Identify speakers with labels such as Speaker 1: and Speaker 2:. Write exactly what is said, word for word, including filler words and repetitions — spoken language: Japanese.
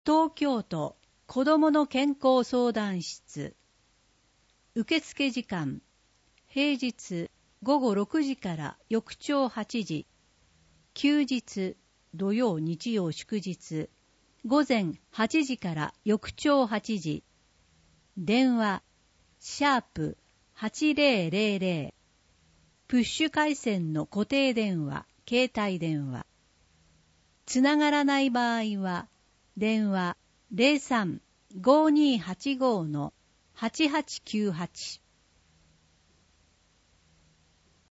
Speaker 1: 東京都子どもの健康相談室。受付時間、平日ごごろくじから翌朝はちじ、休日土曜日曜祝日ごぜんはちじから翌朝はちじ。電話シャープはちぜろぜろぜろ、プッシュ回線の固定電話、携帯電話。つながらない場合は電話 ゼロさん ごーにーはちごー はちはちきゅうはち